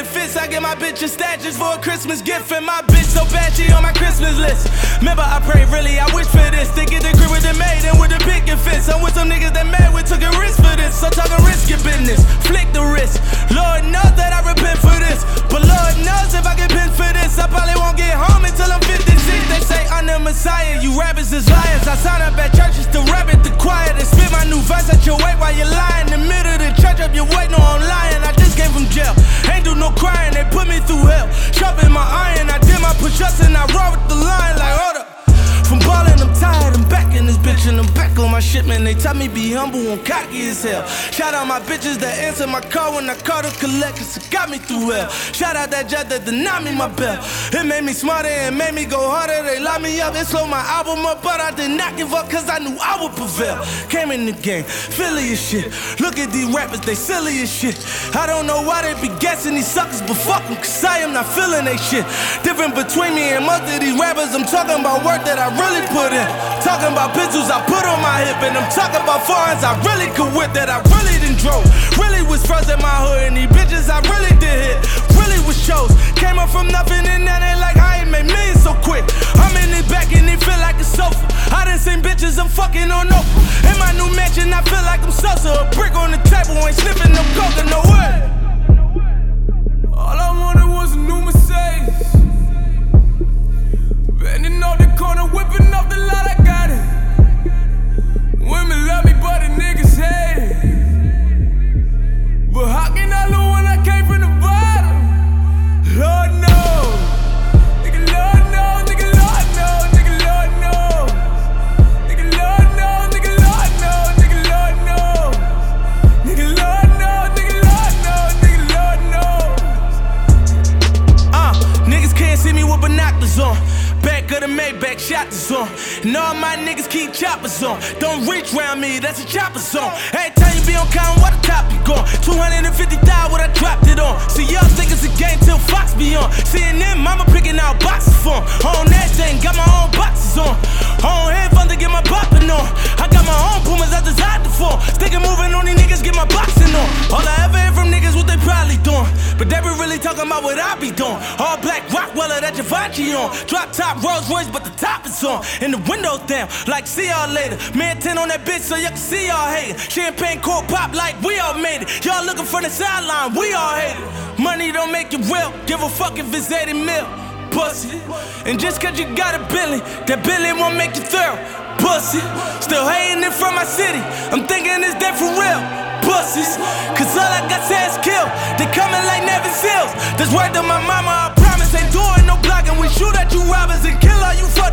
it fits. I get my bitch a statues for a Christmas gift. And my bitch so bad she on my Christmas list. Remember I prayed really, I wish for this. To get the grip with the maid and with the picket fence. I'm with some niggas that mad, we took a risk for this. So talking risky business, flick the wrist. Lord knows that I repent for this. But Lord knows if I get pinned for this, I probably won't get home until I'm 56. They say I'm the Messiah, you rappers is liars. I sign up at churches to rap at the choir. They spit my new verse at your weight while you're lying. In the middle of the church up your weight, no I'm lying. I just came from jail, ain't do no crying. They put me through hell, sharpen my iron. I did my push-ups and I roll with the line like hold up. From ballin', I'm tired, I'm back in this bitch and I'm back on my shit, man. They tell me be humble and cocky as hell. Shout out my bitches that answer my call when I call to collect, cause it got me through hell. Shout out that jet that denied me my bell. It made me smarter and made me go harder. They locked me up and slowed my album up, but I did not give up cause I knew I would prevail. Came in the game, Philly as shit. Look at these rappers, they silly as shit. I don't know why they be guessing these suckers, but fuck them cause I am not feeling they shit. Different between me and most of these rappers, I'm talking about work that I really put in. Talking about pistols I put on my hip. And I'm talking about foreigns I really could whip. That I really done drove. Really was first in my hood. And these bitches I really did hit. Really was shows. Came up from nothing and now they like I ain't made millions so quick. I'm in it back and it feel like a sofa. I done seen bitches I'm fucking on Oprah. In my new mansion I feel like I'm Sosa. A brick on the table ain't sniffing no coke no way. All I wanted was a new Mercedes. Bending off the corner, whipping off the lot, I got it. Women love me, but the niggas hate it. But how can I lose when I came from the bottom? Lord knows. Nigga, Lord knows, nigga, Lord knows, nigga, Lord knows. Nigga, Lord knows, nigga, Lord knows, nigga, Lord knows. Nigga, Lord knows, nigga, Lord knows, nigga, Lord knows. Niggas can't see me with binoculars on. Back of the Maybach, shot the zone. And all my niggas keep choppers on. Don't reach round me, that's a chopper zone. Every time you be on count, what the top you gone? 250,000 what I dropped it on. See y'all think it's a game till Fox be on. CNN, mama picking out boxes for 'em. On that thing, got my own boxes on. On headphones to get my bopping on. I got my own Pumas I designed to form. Sticking moving on these niggas, get my boxing on. All I ever hear from niggas what they probably doing. But they be really talking about what I be doing. All black Rockweller that Givenchy on. Drop top Rolls Royce, but the top is on. And the windows down, like see y'all later. Man 10 on that bitch so y'all can see y'all hating. Champagne cork pop like we all made it. Y'all looking for the sideline, we all hate it. Money don't make you real, give a fuck if it's 80 mil. Pussy. And just cause you got a billion, that billion won't make you thorough. Pussy. Still hating it from my city, I'm thinking it's dead for real. Pussies. Cause all I got is kill. They coming like Navy SEALs. That's word to my mama, I promise. Ain't doing no blocking. We shoot at you robbers and kill all you fuck